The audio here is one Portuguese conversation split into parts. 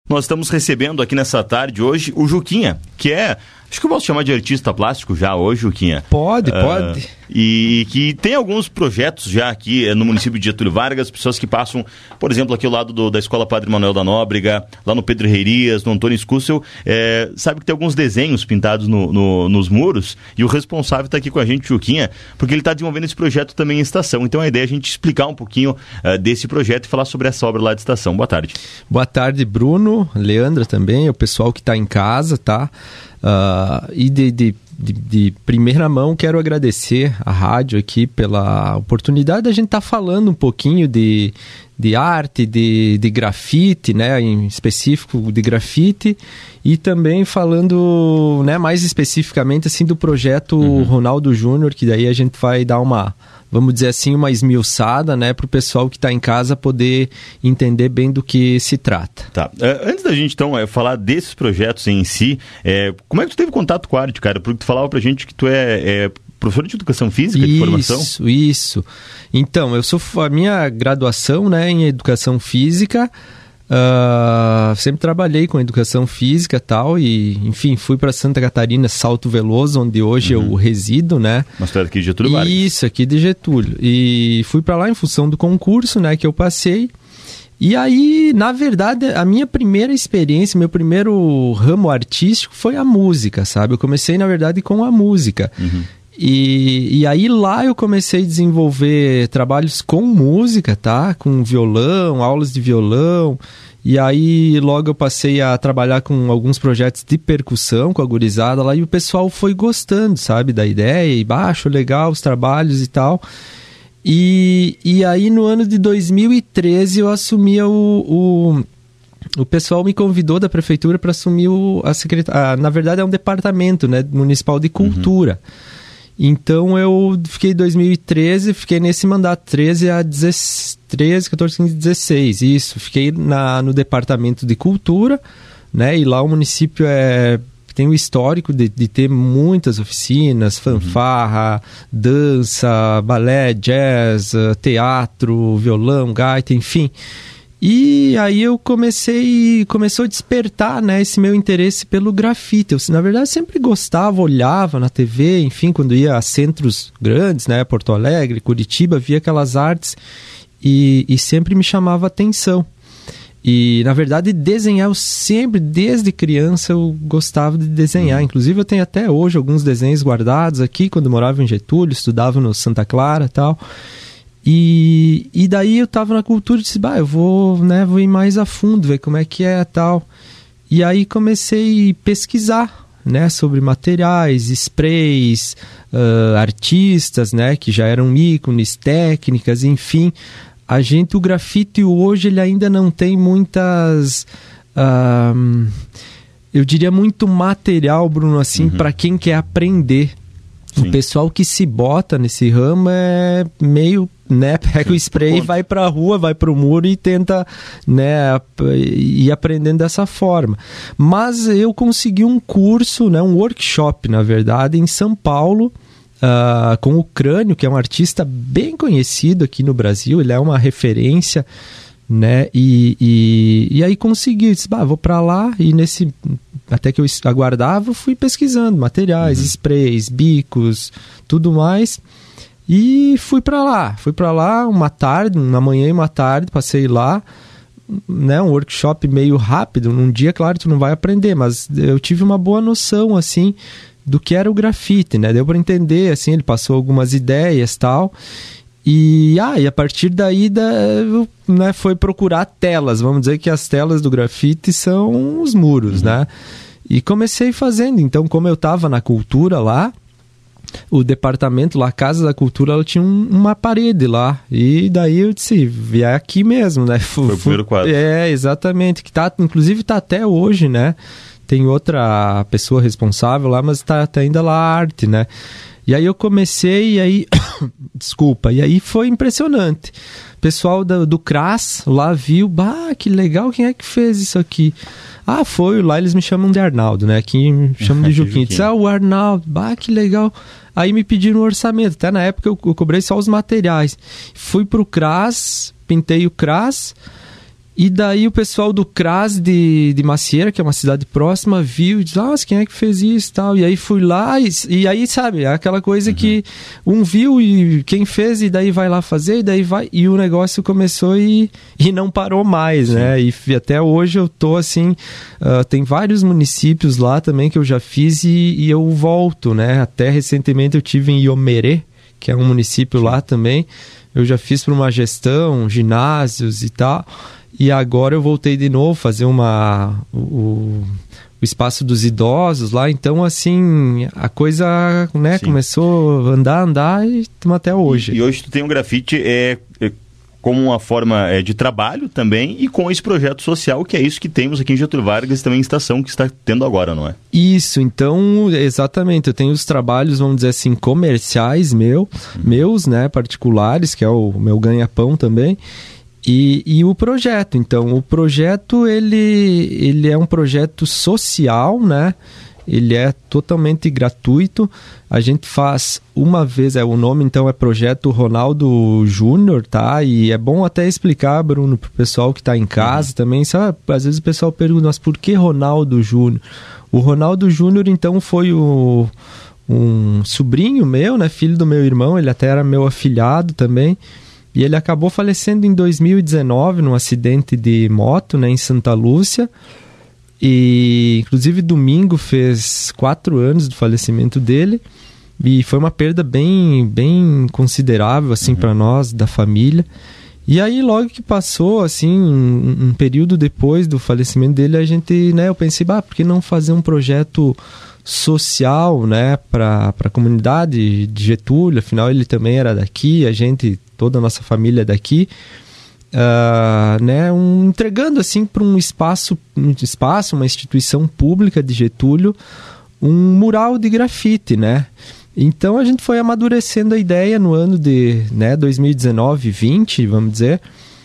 nós estamos recebendo aqui nessa tarde hoje o Juquinha, que é... Acho que eu posso chamar de artista plástico já hoje, Juquinha. Pode. E que tem alguns projetos já aqui no município de Getúlio Vargas, pessoas que passam, por exemplo, aqui ao lado da Escola Padre Manuel da Nóbrega, lá no Pedro Herrerias, no Antônio Scussel, sabe que tem alguns desenhos pintados nos muros, e o responsável está aqui com a gente, Juquinha, porque ele está desenvolvendo esse projeto também em Estação. Então a ideia é a gente explicar um pouquinho desse projeto e falar sobre essa obra lá de Estação. Boa tarde. Boa tarde, Bruno, Leandra também, o pessoal que está em casa, tá? E de primeira mão quero agradecer a rádio aqui pela oportunidade da gente estar falando um pouquinho de arte, de grafite, né, em específico de grafite, e também falando, né, mais especificamente assim, do projeto Ronaldo Júnior, que daí a gente vai dar uma, vamos dizer assim, uma esmiuçada, né, para o pessoal que está em casa poder entender bem do que se trata. Tá. Antes da gente, então, falar desses projetos em si, como é que tu teve contato com a arte, cara? Porque tu falava pra gente que tu é professor de educação física, de formação? Isso. Então, a minha graduação, né, em educação física, sempre trabalhei com educação física e tal, e, enfim, fui para Santa Catarina, Salto Veloso, onde hoje eu resido, né? Uma cidade aqui de Getúlio Vargas. Isso, aqui de Getúlio. E fui para lá em função do concurso, né, que eu passei. E aí, na verdade, a minha primeira experiência, meu primeiro ramo artístico foi a música, sabe? Eu comecei, na verdade, com a música. E aí lá eu comecei a desenvolver trabalhos com música, tá? Com violão, aulas de violão. E aí logo eu passei a trabalhar com alguns projetos de percussão com a gurizada lá. E o pessoal foi gostando, sabe? Da ideia, e baixo, legal, os trabalhos e tal. E aí no ano de 2013 eu assumi o pessoal me convidou da prefeitura para assumir a secretaria. Na verdade é um departamento, né, municipal de cultura. Então eu fiquei em 2013, fiquei nesse mandato 13 a 13, 14, 15, 16, isso. Fiquei no departamento de cultura, né, e lá o município tem o histórico de ter muitas oficinas, fanfarra, dança, balé, jazz, teatro, violão, gaita, enfim. E aí eu começou a despertar, né, esse meu interesse pelo grafite. Eu, na verdade, sempre gostava, olhava na TV, enfim, quando ia a centros grandes, né, Porto Alegre, Curitiba, via aquelas artes e sempre me chamava a atenção. E, na verdade, desenhar, eu sempre, desde criança, eu gostava de desenhar. Inclusive, eu tenho até hoje alguns desenhos guardados aqui, quando eu morava em Getúlio, estudava no Santa Clara e tal. E daí eu tava na cultura e disse, eu vou ir mais a fundo, ver como é que é e tal. E aí comecei a pesquisar, né, sobre materiais, sprays, artistas, né, que já eram ícones, técnicas, enfim. O grafite hoje ele ainda não tem muitas, eu diria muito material, Bruno, assim, para quem quer aprender. Sim. O pessoal que se bota nesse ramo é meio, né, pega o spray e vai pra rua, vai pro muro e tenta, né, ir aprendendo dessa forma. Mas eu consegui um curso, né, um workshop, na verdade, em São Paulo, com o Crânio, que é um artista bem conhecido aqui no Brasil, ele é uma referência, né, e aí consegui, disse, vou pra lá, e até que eu aguardava, fui pesquisando materiais, sprays, bicos, tudo mais, e fui pra lá uma manhã e uma tarde, passei lá, né, um workshop meio rápido, num dia, claro, tu não vai aprender, mas eu tive uma boa noção, assim, do que era o grafite, né, deu pra entender, assim, ele passou algumas ideias e tal. E a partir daí né, foi procurar telas, vamos dizer que as telas do grafite são os muros, né? E comecei fazendo, então como eu estava na cultura lá, o departamento lá, a Casa da Cultura, ela tinha uma parede lá, e daí eu disse, é aqui mesmo, né? Foi o primeiro quadro. Exatamente, que inclusive está até hoje, né? Tem outra pessoa responsável lá, mas está ainda lá a arte, né? E aí eu comecei, e aí... Desculpa, e aí foi impressionante. O pessoal do CRAS lá viu, que legal, quem é que fez isso aqui? Foi, lá eles me chamam de Arnaldo, né? Aqui me chamam de Juquinha. Disse, o Arnaldo, que legal. Aí me pediram um orçamento, até na época eu cobrei só os materiais. Fui pro CRAS, pintei o CRAS, E daí o pessoal do CRAS de Macieira, que é uma cidade próxima, viu e disse, nossa, quem é que fez isso e tal? E aí fui lá e aí, sabe, aquela coisa que um viu e quem fez e daí vai lá fazer e daí vai... E o negócio começou e não parou mais, né? E até hoje eu tô assim... tem vários municípios lá também que eu já fiz e eu volto, né? Até recentemente eu tive em Iomerê, que é um município lá também. Eu já fiz para uma gestão, ginásios e tal... E agora eu voltei de novo fazer o espaço dos idosos lá. Então, assim, a coisa, né, começou a andar e estamos até hoje. E hoje tu tem um grafite como uma forma de trabalho também e com esse projeto social, que é isso que temos aqui em Getúlio Vargas e também em Estação, que está tendo agora, não é? Isso, então, exatamente. Eu tenho os trabalhos, vamos dizer assim, comerciais meus, né, particulares, que é o meu ganha-pão também. E o projeto, então, o projeto ele é um projeto social, né? Ele é totalmente gratuito. A gente faz uma vez, o nome então é Projeto Ronaldo Júnior, tá? E é bom até explicar, Bruno, pro pessoal que está em casa também, sabe? Às vezes o pessoal pergunta, mas por que Ronaldo Júnior? O Ronaldo Júnior, então, foi um sobrinho meu, né? Filho do meu irmão, ele até era meu afilhado também. E ele acabou falecendo em 2019 num acidente de moto, né, em Santa Lúcia. E, inclusive, domingo fez 4 anos do falecimento dele. E foi uma perda bem, bem considerável, assim, para nós, da família. E aí, logo que passou, assim, um período depois do falecimento dele, a gente, né, eu pensei, por que não fazer um projeto social, né, para a comunidade de Getúlio? Afinal, ele também era daqui, toda a nossa família é daqui, né, entregando assim para um espaço, uma instituição pública de Getúlio, um mural de grafite, né? Então a gente foi amadurecendo a ideia no ano de 2019, 20, vamos dizer,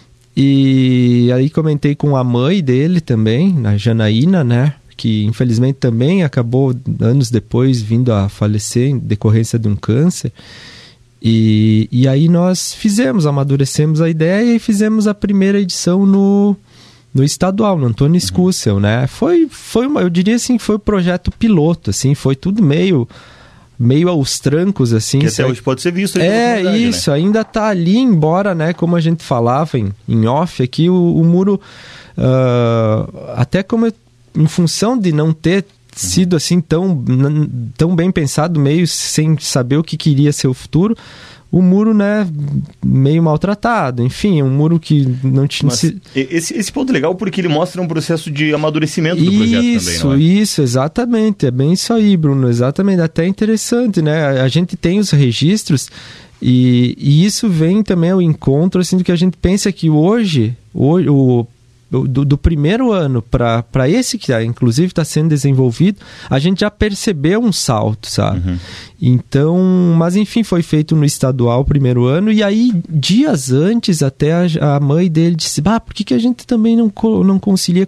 e aí comentei com a mãe dele também, a Janaína, né, que infelizmente também acabou anos depois vindo a falecer em decorrência de um câncer. E aí nós amadurecemos a ideia e fizemos a primeira edição no estadual, no Antônio Escússel, né? Foi eu diria assim, foi um projeto piloto, assim, foi tudo meio aos trancos, assim. Que até hoje pode ser visto. Isso, né? Ainda tá ali, embora, né, como a gente falava em off aqui, o muro, até como em função de não ter sido assim tão bem pensado, meio sem saber o que queria ser o futuro, o muro, né, meio maltratado, enfim, um muro que não tinha... Esse ponto é legal porque ele mostra um processo de amadurecimento do projeto também, não é? Isso, exatamente, é bem isso aí, Bruno, exatamente, até interessante, né, a gente tem os registros e isso vem também ao encontro, assim, do que a gente pensa que hoje do primeiro ano para esse que inclusive está sendo desenvolvido, a gente já percebeu um salto, sabe? Então, mas enfim, foi feito no estadual o primeiro ano, e aí dias antes até a mãe dele disse, por que a gente também não concilia,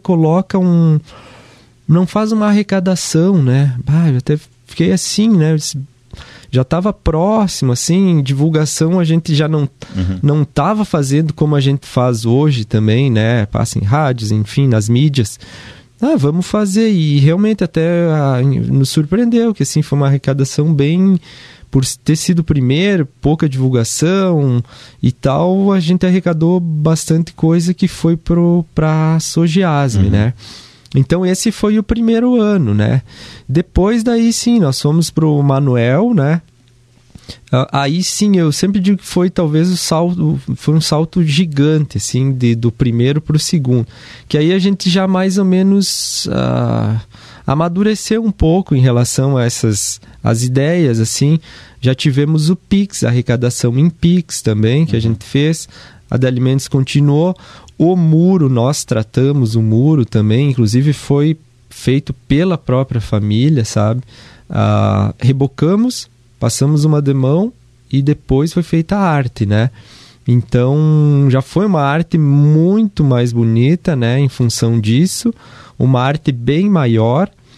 não faz uma arrecadação, né? Eu até fiquei assim, né? Já estava próximo, assim, divulgação a gente já não estava fazendo como a gente faz hoje também, né? Passa em rádios, enfim, nas mídias. Vamos fazer, e realmente até nos surpreendeu, que assim, foi uma arrecadação bem, por ter sido o primeiro, pouca divulgação e tal, a gente arrecadou bastante coisa que foi para a Sogiasme, né? Então esse foi o primeiro ano, né? Depois daí sim, nós fomos pro Manuel, né? Aí sim, eu sempre digo que foi talvez foi um salto gigante, assim, do primeiro pro segundo. Que aí a gente já mais ou menos amadureceu um pouco em relação a as ideias, assim. Já tivemos o Pix, a arrecadação em Pix também, que a gente fez. A de alimentos continuou. O muro, nós tratamos o muro também, inclusive foi feito pela própria família, sabe? Rebocamos, passamos uma demão e depois foi feita a arte, né? Então, já foi uma arte muito mais bonita, né? Em função disso, uma arte bem maior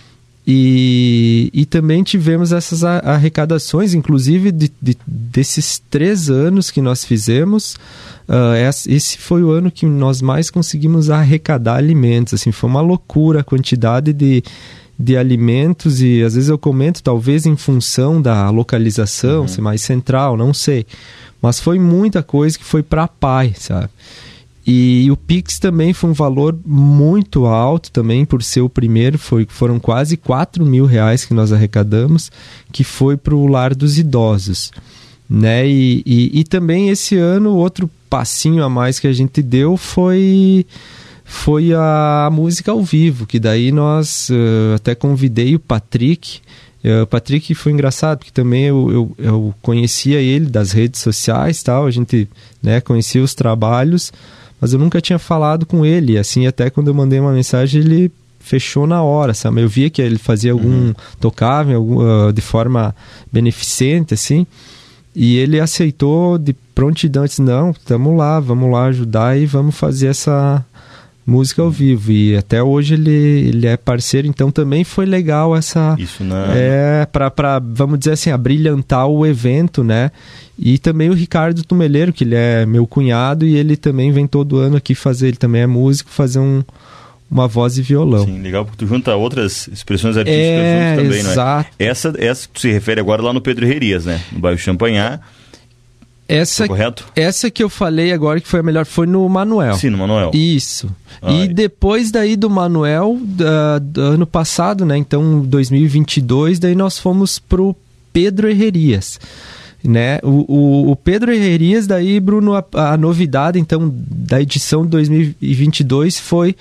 E também tivemos essas arrecadações, inclusive desses 3 anos que nós fizemos, esse foi o ano que nós mais conseguimos arrecadar alimentos. Assim, foi uma loucura a quantidade de alimentos, e às vezes eu comento, talvez em função da localização, ser mais central, não sei. Mas foi muita coisa que foi para pai, sabe? E o Pix também foi um valor muito alto também, por ser o primeiro, foram quase R$4.000 que nós arrecadamos, que foi para o Lar dos Idosos, né? E também esse ano, outro passinho a mais que a gente deu foi a música ao vivo, que daí nós até convidei o Patrick. O Patrick foi engraçado, porque também eu conhecia ele das redes sociais, tal, a gente, né, conhecia os trabalhos, mas eu nunca tinha falado com ele, assim, até quando eu mandei uma mensagem, ele fechou na hora, sabe? Eu via que ele fazia tocava de forma beneficente, assim, e ele aceitou de prontidão, disse, não, vamos lá ajudar e vamos fazer essa música ao vivo, e até hoje ele é parceiro, então também foi legal essa... Isso, né? Para, vamos dizer assim, abrilhantar o evento, né? E também o Ricardo Tumeleiro, que ele é meu cunhado, e ele também vem todo ano aqui ele também é músico, fazer uma voz e violão. Sim, legal, porque tu junta outras expressões artísticas juntos também, exato. Não é? Essa que tu se refere agora lá no Pedro Herrerias, né? No bairro Champanhar. Correto? Essa que eu falei agora que foi a melhor, foi no Manuel. Sim, no Manuel. Isso. E depois daí do Manuel, do ano passado, né? Então, 2022, daí nós fomos pro Pedro Herrerias, né? O Pedro Herrerias, daí, Bruno, a novidade, então, da edição de 2022 foi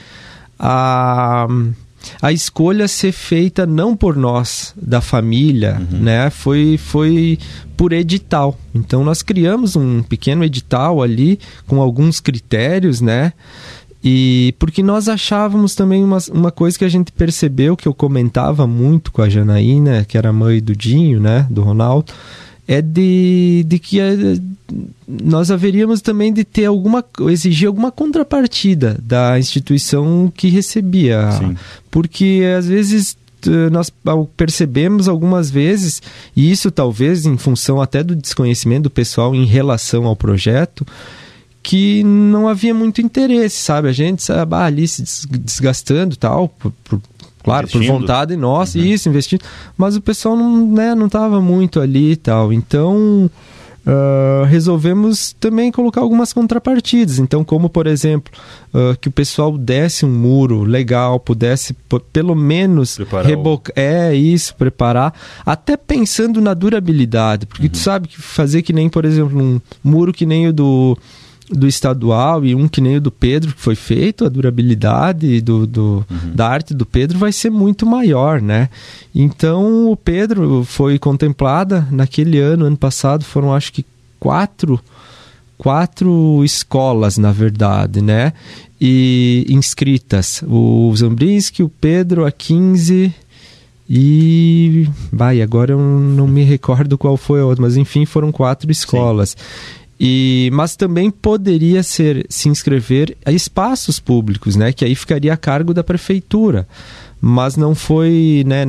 a escolha ser feita não por nós, da família, né? Foi por edital. Então, nós criamos um pequeno edital ali, com alguns critérios, né? E porque nós achávamos também uma coisa que a gente percebeu, que eu comentava muito com a Janaína, que era a mãe do Dinho, né? Do Ronaldo, é de que nós haveríamos também de ter exigir alguma contrapartida da instituição que recebia. Sim. Porque às vezes nós percebemos algumas vezes, e isso talvez em função até do desconhecimento do pessoal em relação ao projeto, que não havia muito interesse, sabe? A gente ali se desgastando e tal, claro, por vontade nossa, isso, investindo, mas o pessoal não estava muito ali e tal, então resolvemos também colocar algumas contrapartidas, então como por exemplo, que o pessoal desse um muro legal, pudesse pelo menos preparar, até pensando na durabilidade, porque tu sabe que fazer que nem, por exemplo, um muro que nem o do estadual e um que nem o do Pedro que foi feito, a durabilidade da arte do Pedro vai ser muito maior, né? Então o Pedro foi contemplada naquele ano passado, foram acho que quatro escolas, na verdade, né? E inscritas, o Zambrinski, o Pedro, a 15 e... agora eu não me recordo qual foi a outra, mas enfim, foram 4 escolas. Sim. Mas também poderia se inscrever a espaços públicos, né? Que aí ficaria a cargo da prefeitura. Mas não foi, né?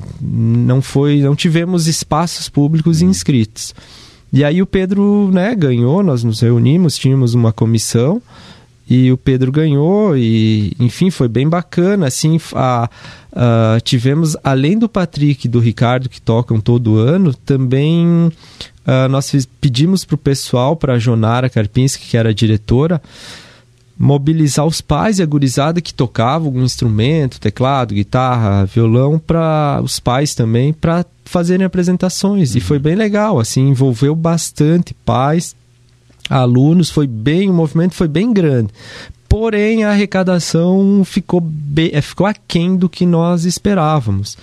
Não tivemos espaços públicos inscritos. E aí o Pedro, né, ganhou, nós nos reunimos, tínhamos uma comissão e o Pedro ganhou e, enfim, foi bem bacana, assim, tivemos, além do Patrick e do Ricardo, que tocam todo ano, também nós pedimos para o pessoal, para a Jonara Karpinski, que era a diretora, mobilizar os pais e a gurizada que tocavam algum instrumento, teclado, guitarra, violão, para os pais também, para fazerem apresentações. E foi bem legal, assim, envolveu bastante pais, alunos, o movimento foi bem grande. Porém, a arrecadação ficou aquém do que nós esperávamos.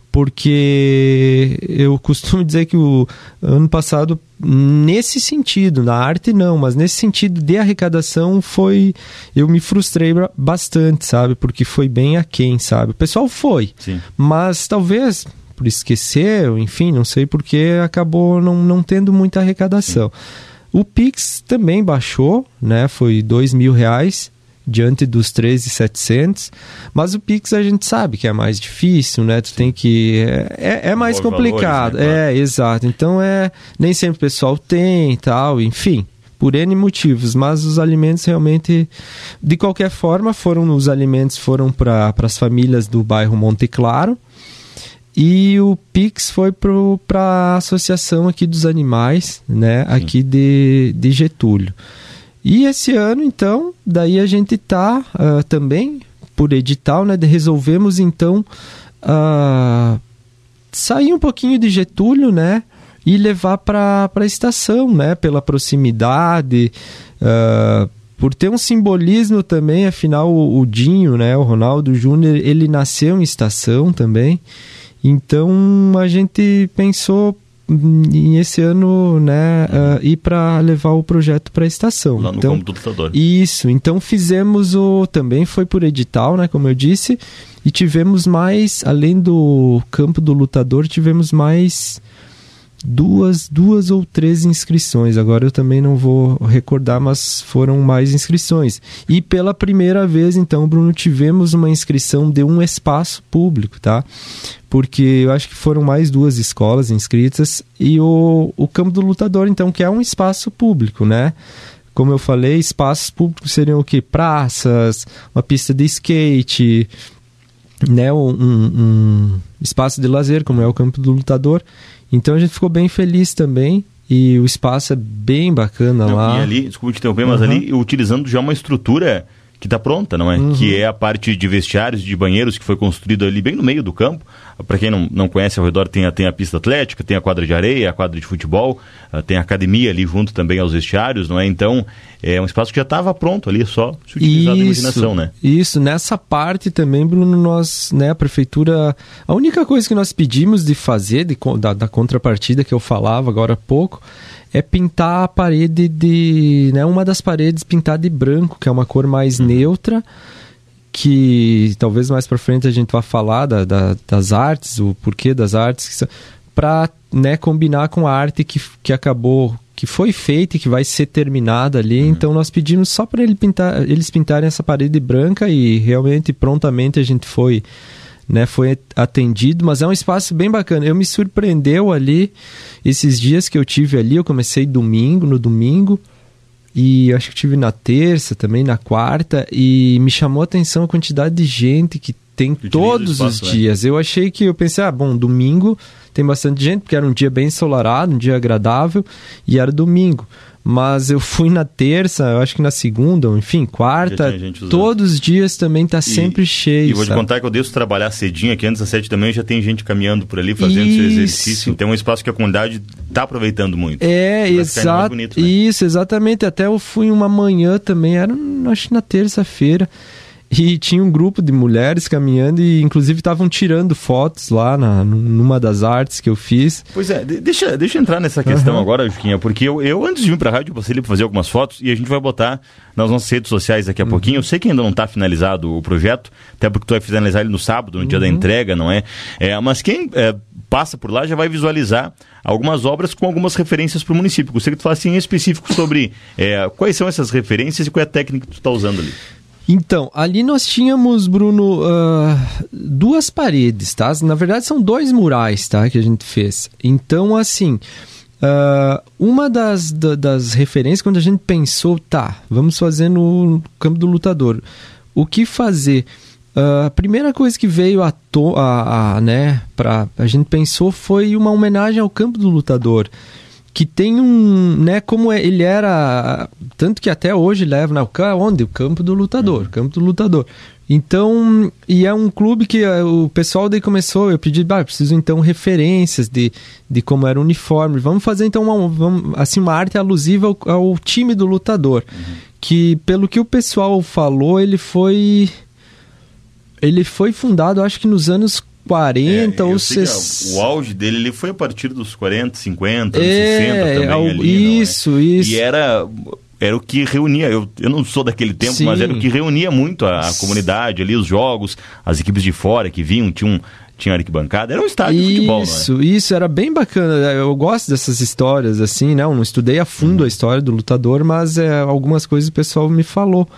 Porque eu costumo dizer que o ano passado, nesse sentido, na arte não, mas nesse sentido de arrecadação eu me frustrei bastante, sabe? Porque foi bem aquém, sabe? O pessoal foi, sim, mas talvez por esquecer, enfim, não sei porque acabou não tendo muita arrecadação. Sim. O Pix também baixou, né? Foi R$2.000, diante dos 13.700, mas o Pix a gente sabe que é mais difícil, né? Tu tem que... É mais complicado. Valores, né? Claro. Exato. Então, nem sempre o pessoal tem e tal, enfim, por N motivos, mas os alimentos realmente, de qualquer forma, os alimentos foram para as famílias do bairro Monte Claro, e o Pix foi para a associação aqui dos animais, né? Sim. Aqui de Getúlio. E esse ano, então, daí a gente está também, por edital, né? Resolvemos, então, sair um pouquinho de Getúlio, né? E levar para a estação, né? Pela proximidade, por ter um simbolismo também. Afinal, o Dinho, né? O Ronaldo Júnior, ele nasceu em estação também. Então, a gente pensou em esse ano, né, ir para levar o projeto para a estação. Lá no Campo do Lutador. Isso, então fizemos também foi por edital, né, como eu disse, e tivemos mais, além do Campo do Lutador, tivemos mais duas ou três inscrições. Agora eu também não vou recordar, mas foram mais inscrições. E pela primeira vez, então, Bruno, tivemos uma inscrição de um espaço público, tá? Porque eu acho que foram mais 2 escolas inscritas, e o Campo do Lutador, então, que é um espaço público, né? Como eu falei, espaços públicos seriam o quê? Praças, uma pista de skate, né? Um espaço de lazer, como é o Campo do Lutador. Então a gente ficou bem feliz também, e o espaço é bem bacana lá. E ali, desculpa te interromper, mas ali utilizando já uma estrutura que está pronta, não é? Que é a parte de vestiários, de banheiros, que foi construído ali bem no meio do campo. Para quem não conhece, ao redor tem a pista atlética, tem a quadra de areia, a quadra de futebol, tem a academia ali junto também aos vestiários, não é? Então, é um espaço que já estava pronto ali, só se utilizar a imaginação, né? Isso, nessa parte também, Bruno, nós, né, a prefeitura, a única coisa que nós pedimos de fazer, da contrapartida que eu falava agora há pouco, é pintar a parede né, uma das paredes pintar de branco, que é uma cor mais neutra, que talvez mais para frente a gente vá falar das artes, o porquê das artes, para, né, combinar com a arte que acabou, que foi feita e que vai ser terminada ali. Então nós pedimos só para eles pintarem essa parede branca, e realmente prontamente a gente foi atendido, mas é um espaço bem bacana. Me surpreendeu ali, esses dias que eu tive ali, eu comecei no domingo, e acho que tive na terça, também na quarta, e me chamou a atenção a quantidade de gente que tem todos os dias. Eu pensei, domingo tem bastante gente, porque era um dia bem ensolarado, um dia agradável, e era domingo. Mas eu fui na terça, eu acho que na segunda, ou enfim, quarta, todos os dias também tá sempre cheio. E vou te contar que eu deixo trabalhar cedinho aqui, antes das 7 da manhã já tem gente caminhando por ali, fazendo seu exercício. Então é um espaço que a comunidade tá aproveitando muito. Exato. Né? Isso, exatamente. Até eu fui uma manhã também, acho que na terça-feira. E tinha um grupo de mulheres caminhando, e inclusive estavam tirando fotos lá numa das artes que eu fiz. Pois é, deixa eu entrar nessa questão agora, Juquinha, porque eu antes de vir pra rádio, eu passei ali pra fazer algumas fotos, e a gente vai botar nas nossas redes sociais daqui a pouquinho. Eu sei que ainda não tá finalizado o projeto, até porque tu vai finalizar ele no sábado, no dia da entrega, não é? Mas quem passa por lá já vai visualizar algumas obras com algumas referências para o município. Gostaria que tu falasse em específico sobre quais são essas referências e qual é a técnica que tu está usando ali. Então, ali nós tínhamos, Bruno, 2 paredes, tá? Na verdade, são 2 murais, tá? Que a gente fez. Então, assim, uma das referências, quando a gente pensou, vamos fazer no Campo do Lutador. O que fazer? A primeira coisa que veio a gente pensou foi uma homenagem ao Campo do Lutador, que tem como ele era, tanto que até hoje leva, onde? O Campo do Lutador, Campo do Lutador. Então, e é um clube que o pessoal daí começou, eu pedi, preciso então referências de como era o uniforme, vamos fazer então uma arte alusiva ao time do Lutador, que pelo que o pessoal falou, ele foi fundado, acho que nos anos 40 ou 60. O auge dele ele foi a partir dos 40, 50, 60 também ali. Isso. E era o que reunia, eu não sou daquele tempo, sim, mas era o que reunia muito a comunidade ali, os jogos, as equipes de fora que vinham, tinha arquibancada, era um estádio de futebol, não é? Isso, era bem bacana. Eu gosto dessas histórias, assim, né? Eu não estudei a fundo a história do Lutador, mas algumas coisas o pessoal me falou.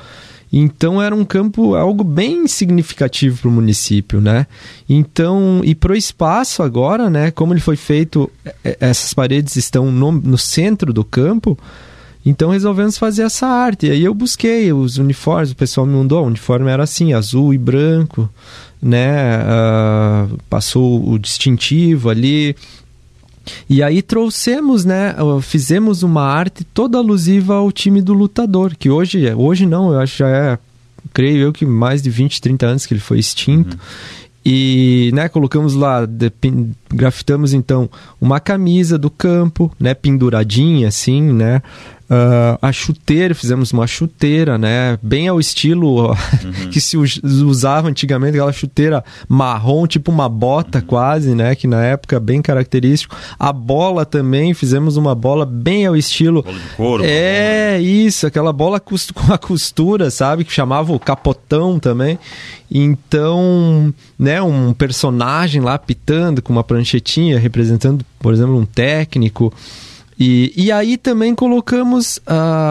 Então era um campo, algo bem significativo para o município, né? Então, e para o espaço agora, né? Como ele foi feito, essas paredes estão no centro do campo, então resolvemos fazer essa arte. E aí eu busquei os uniformes, o pessoal me mandou, o uniforme era assim, azul e branco, né? Passou o distintivo ali. E aí trouxemos, né, fizemos uma arte toda alusiva ao time do Lutador, que hoje não, eu acho que já é, creio eu que mais de 20, 30 anos que ele foi extinto. E, né, colocamos lá, grafitamos então uma camisa do campo, né, penduradinha assim, né, a chuteira, fizemos uma chuteira, né, bem ao estilo que se usava antigamente, aquela chuteira marrom, tipo uma bota quase, né, que na época bem característico. A bola também, fizemos uma bola bem ao estilo... Bola de couro. Isso, aquela bola com a costura, sabe, que chamava o capotão também. Então, né, um personagem lá pitando com uma pranchetinha, representando, por exemplo, um técnico. E aí também colocamos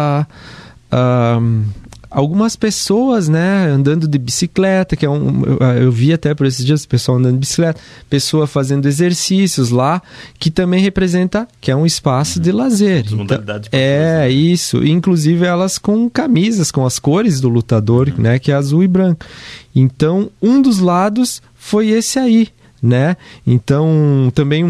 algumas pessoas, né, andando de bicicleta, que eu vi até por esses dias o pessoal andando de bicicleta, pessoa fazendo exercícios lá, que também representa que é um espaço de lazer. Então, isso, inclusive elas com camisas, com as cores do Lutador, né, que é azul e branco. Então, um dos lados foi esse aí, né? Então, também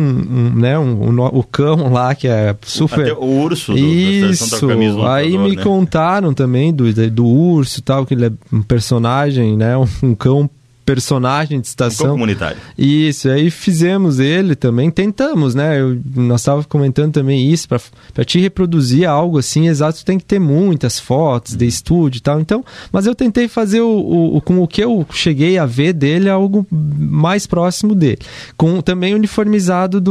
o cão lá, que é super... Até o urso da Santa Camisa do aí Lutador, me contaram também do urso, tal, que ele é um personagem, né? Um cão personagem de estação. Um cão comunitário. Isso, aí fizemos ele também, tentamos, né? Nós estávamos comentando também isso, para te reproduzir algo assim, exato, tem que ter muitas fotos de estúdio e tal, então, mas eu tentei fazer com o que eu cheguei a ver dele, algo mais próximo dele, com também uniformizado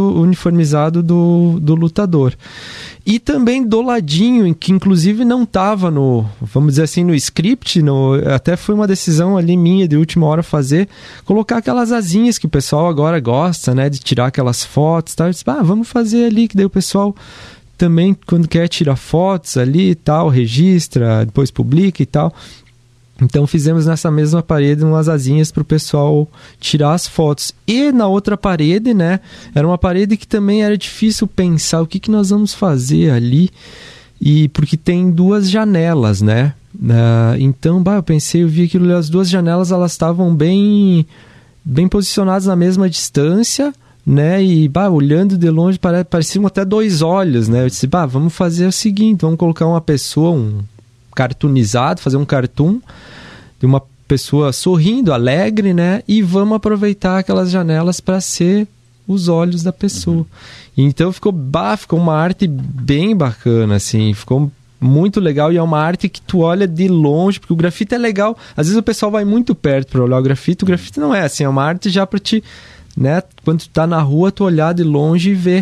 do Lutador. E também do ladinho, que inclusive não estava vamos dizer assim, no script, até foi uma decisão ali minha de última hora fazer, colocar aquelas asinhas que o pessoal agora gosta, né, de tirar aquelas fotos, tá? Eu disse, vamos fazer ali, que daí o pessoal também, quando quer tirar fotos ali e tal, registra, depois publica e tal. Então fizemos nessa mesma parede umas asinhas para o pessoal tirar as fotos. E na outra parede, né, era uma parede que também era difícil pensar o que nós vamos fazer ali, porque tem duas janelas, né? Então, eu vi aquilo, as duas janelas elas estavam bem posicionadas na mesma distância, né? E olhando de longe pareciam até dois olhos, né? Eu disse, vamos fazer o seguinte, vamos colocar uma pessoa, cartoonizado, fazer um cartoon de uma pessoa sorrindo, alegre, né? E vamos aproveitar aquelas janelas para ser os olhos da pessoa. Então ficou uma arte bem bacana, assim, ficou muito legal, e é uma arte que tu olha de longe, porque o grafite é legal. Às vezes o pessoal vai muito perto para olhar o grafite não é assim, é uma arte já para ti, né? Quando tu tá na rua, tu olhar de longe e ver.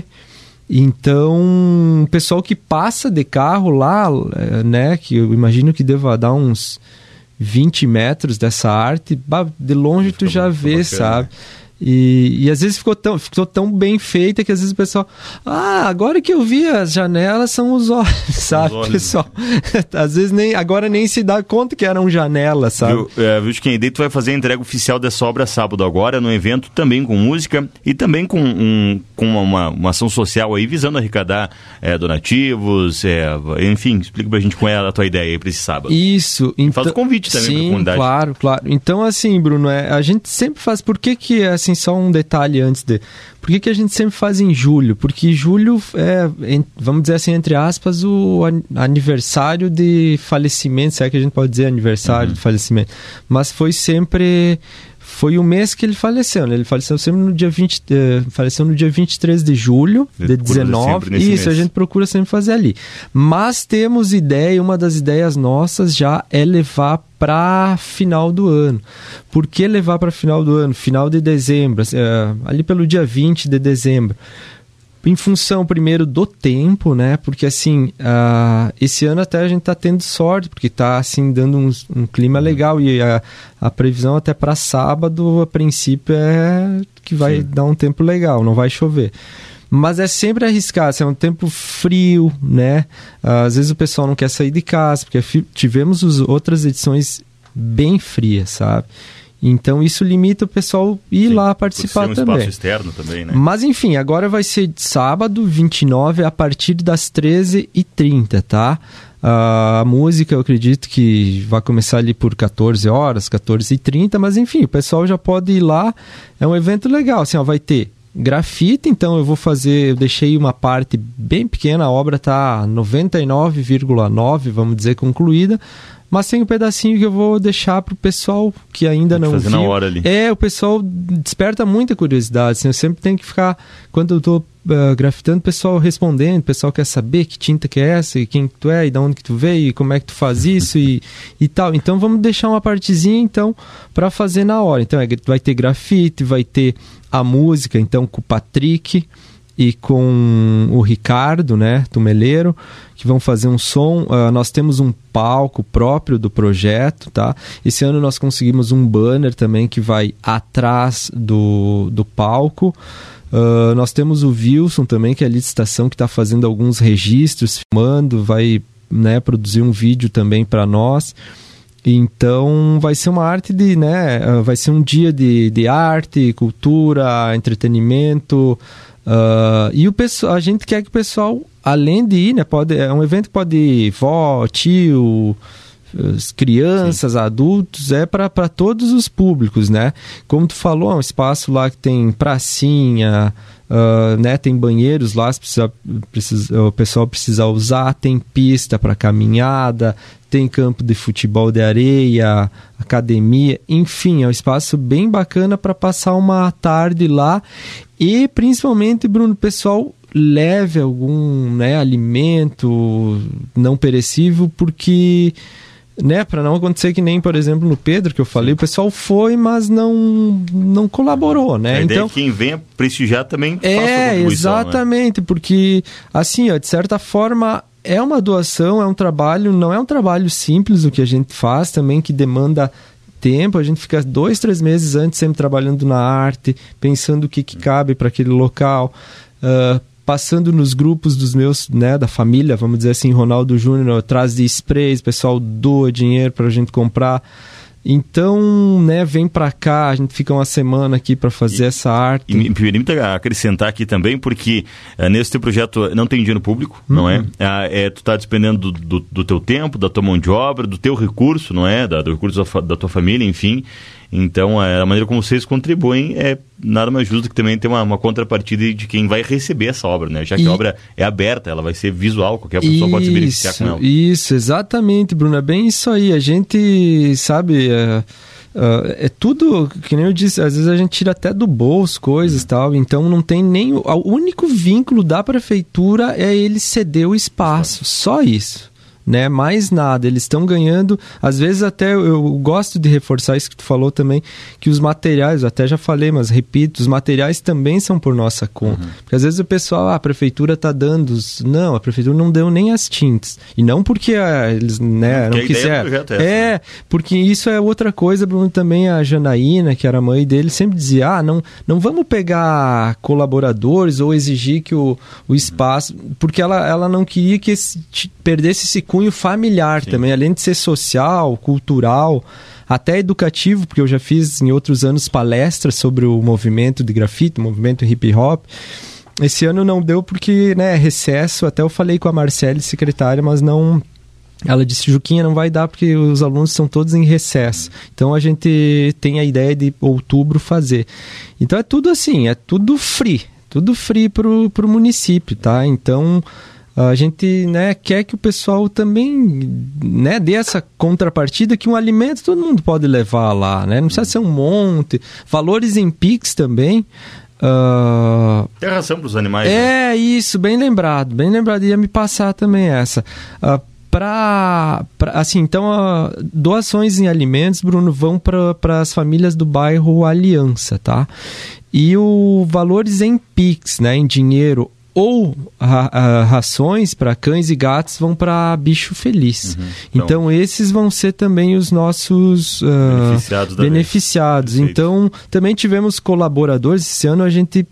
Então, o pessoal que passa de carro lá, né, que eu imagino que deva dar uns 20 metros dessa arte, de longe tu já vê, sabe? E às vezes ficou tão bem feita que às vezes o pessoal, agora que eu vi as janelas são os olhos, sabe, os olhos, pessoal? Às vezes agora nem se dá conta que eram janelas, sabe? Viu, Chiquinho? Daí tu vai fazer a entrega oficial dessa obra sábado agora, no evento, também com música e também com uma ação social aí, visando arrecadar donativos, enfim, explica pra gente qual é a tua ideia aí pra esse sábado. Isso. Então, faz o convite também pra comunidade. Claro. Então, assim, Bruno, a gente sempre faz, por que assim, só um detalhe antes por que a gente sempre faz em julho? Porque julho é, vamos dizer assim, entre aspas, o aniversário de falecimento, se é que a gente pode dizer aniversário de falecimento, mas foi o mês que ele faleceu, né? Ele faleceu sempre no dia 23 de julho de 19. Isso, mês. A gente procura sempre fazer ali. Mas temos uma das ideias nossas já é levar para final do ano. Por que levar para final do ano? Final de dezembro, ali pelo dia 20 de dezembro. Em função, primeiro, do tempo, né? Porque, assim, esse ano até a gente tá tendo sorte, porque tá, assim, dando um clima legal. E a previsão até para sábado, a princípio, é que vai dar um tempo legal, não vai chover. Mas é sempre arriscado, assim, é um tempo frio, né? Às vezes o pessoal não quer sair de casa, porque tivemos outras edições bem frias, sabe? Então isso limita o pessoal ir lá participar também. Espaço externo também, né? Mas enfim, agora vai ser sábado 29 a partir das 13h30, tá? A música eu acredito que vai começar ali por 14 horas, 14h30, mas enfim, o pessoal já pode ir lá. É um evento legal, assim, ó, vai ter grafite, então eu deixei uma parte bem pequena, a obra tá 99,9, vamos dizer, concluída. Mas tem um pedacinho que eu vou deixar pro pessoal que ainda não viu. Fazer na hora ali. O pessoal desperta muita curiosidade. Assim, eu sempre tenho que ficar, quando eu tô grafitando, o pessoal respondendo, o pessoal quer saber que tinta que é essa, e quem tu é, e de onde que tu veio, e como é que tu faz isso, e tal. Então vamos deixar uma partezinha, então, para fazer na hora. Então vai ter grafite, vai ter a música, então, com o Patrick e com o Ricardo, né, Tumeleiro, que vão fazer um som. Nós temos um palco próprio do projeto, tá? Esse ano nós conseguimos um banner também que vai atrás do palco. Nós temos o Wilson também, que é a licitação, que está fazendo alguns registros, filmando, vai, né, produzir um vídeo também para nós. Então vai ser uma arte vai ser um dia de arte, cultura, entretenimento. E a gente quer que o pessoal, além de ir, né, é um evento que pode ir vó, tio, crianças, sim, adultos, para todos os públicos, né? Como tu falou, é um espaço lá que tem pracinha, né, tem banheiros lá, o pessoal precisa usar, tem pista para caminhada, tem campo de futebol de areia, academia, enfim, é um espaço bem bacana para passar uma tarde lá. E principalmente, Bruno, o pessoal leve algum, né, alimento não perecível, porque, né, para não acontecer que nem, por exemplo, no Pedro, que eu falei, o pessoal foi, mas não colaborou, né? A ideia então, é que quem venha prestigiar também faça a contribuição, exatamente, né? Porque, assim, ó, de certa forma, é uma doação, é um trabalho, não é um trabalho simples o que a gente faz também, que demanda tempo. A gente fica 2-3 meses antes sempre trabalhando na arte, pensando o que cabe para aquele local, passando nos grupos dos meus, né, da família, vamos dizer assim, Ronaldo Júnior, atrás de sprays, o pessoal doa dinheiro para a gente comprar. Então, né, vem pra cá, a gente fica uma semana aqui para fazer essa arte. E me permita acrescentar aqui também, porque nesse teu projeto não tem dinheiro público, não é? Tu tá dependendo do teu tempo, da tua mão de obra, do teu recurso, não é? Do recurso da tua família, enfim. Então, a maneira como vocês contribuem é nada mais justo que também ter uma contrapartida de quem vai receber essa obra, né? Já que a obra é aberta, ela vai ser visual, qualquer pessoa pode se beneficiar com ela. Isso, exatamente, Bruno, é bem isso aí. A gente, sabe, é tudo, que nem eu disse, às vezes a gente tira até do bolso coisas e tal, então não tem nem... O único vínculo da prefeitura é ele ceder o espaço, só isso. Né? Mais nada, eles estão ganhando, às vezes até eu gosto de reforçar isso que tu falou também, que os materiais, eu até já falei, mas repito, os materiais também são por nossa conta, porque às vezes o pessoal, a prefeitura está dando, não, a prefeitura não deu nem as tintas, e não porque eles, né, não quiseram, porque isso é outra coisa, Bruno, também a Janaína, que era a mãe dele, sempre dizia, não vamos pegar colaboradores ou exigir que o espaço, porque ela não queria que perdesse esse cunho familiar. Sim. Também, além de ser social, cultural, até educativo, porque eu já fiz em outros anos palestras sobre o movimento de grafite, o movimento hip hop. Esse ano não deu porque, né, recesso, até eu falei com a Marcele, secretária, mas não... Ela disse, Juquinha, não vai dar porque os alunos são todos em recesso. Então a gente tem a ideia de outubro fazer. Então é tudo assim, é tudo free pro município, tá? Então... A gente, né, quer que o pessoal também, né, dê essa contrapartida, que um alimento todo mundo pode levar lá, né? Não precisa ser um monte. Valores em Pix também. Tem ração para os animais. Isso, bem lembrado. Ia me passar também essa. Assim, então, doações em alimentos, Bruno, vão para as famílias do bairro Aliança, tá? E o valores em Pix, né, em dinheiro ou rações para cães e gatos vão para Bicho Feliz. Então esses vão ser também os nossos beneficiados. Então também tivemos colaboradores. Esse ano a gente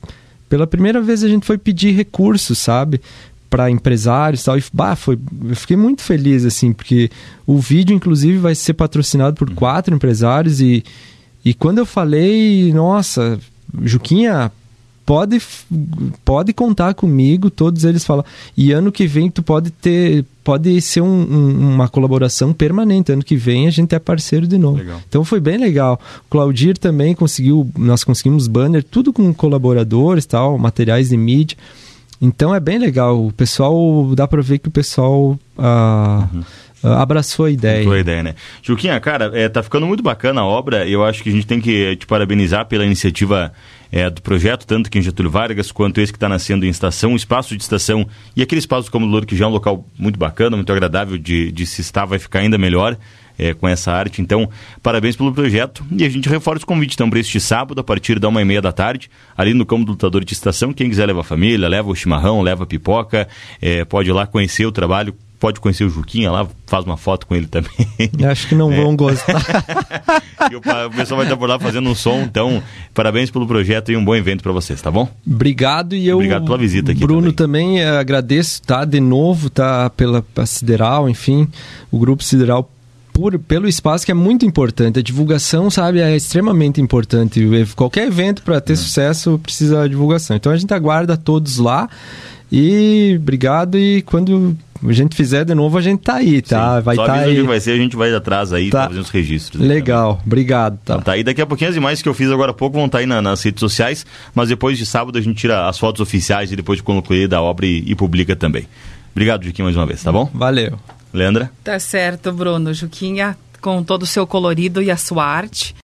pela primeira vez a gente foi pedir recursos, sabe? Para empresários e tal. Eu fiquei muito feliz, assim, porque o vídeo, inclusive, vai ser patrocinado por 4 empresários e quando eu falei, nossa, Juquinha, pode contar comigo, todos eles falam, e ano que vem tu pode ser uma colaboração permanente, ano que vem a gente é parceiro de novo. Legal. Então foi bem legal. O Claudir também nós conseguimos banner, tudo com colaboradores, tal, materiais de mídia, então é bem legal, o pessoal, dá pra ver que o pessoal abraçou a ideia. Abraçou a ideia, né? Juquinha, cara, tá ficando muito bacana a obra, eu acho que a gente tem que te parabenizar pela iniciativa do projeto, tanto aqui em Getúlio Vargas, quanto esse que está nascendo em estação, um espaço de estação, e aquele espaço do Cômodo Louro, que já é um local muito bacana, muito agradável de se estar, vai ficar ainda melhor com essa arte. Então, parabéns pelo projeto, e a gente reforça o convite, então, para este sábado, a partir da 1h30 da tarde, ali no Cômodo Lutador de Estação. Quem quiser levar a família, leva o chimarrão, leva a pipoca, pode ir lá conhecer o trabalho, pode conhecer o Juquinha lá, faz uma foto com ele também. Acho que não vão gostar. E o pessoal vai estar por lá fazendo um som, então parabéns pelo projeto e um bom evento para vocês, tá bom? Obrigado, e obrigado pela visita aqui. Bruno, também agradeço, tá, de novo, tá, pela Sideral, enfim, o Grupo Sideral, pelo espaço, que é muito importante. A divulgação, sabe, é extremamente importante. Qualquer evento, para ter sucesso, precisa de divulgação. Então a gente aguarda todos lá. E obrigado, e quando a gente fizer de novo, a gente tá aí, tá? Sim. Vai só tá aí. Que vai ser, a gente vai atrás aí, tá fazendo os registros. Legal, obrigado. Tá. Tá, e daqui a pouquinho as imagens que eu fiz agora há pouco vão estar aí nas redes sociais, mas depois de sábado a gente tira as fotos oficiais e depois de concluir da obra e publica também. Obrigado, Juquinha, mais uma vez, tá bom? Valeu. Leandra? Tá certo, Bruno. Juquinha, com todo o seu colorido e a sua arte.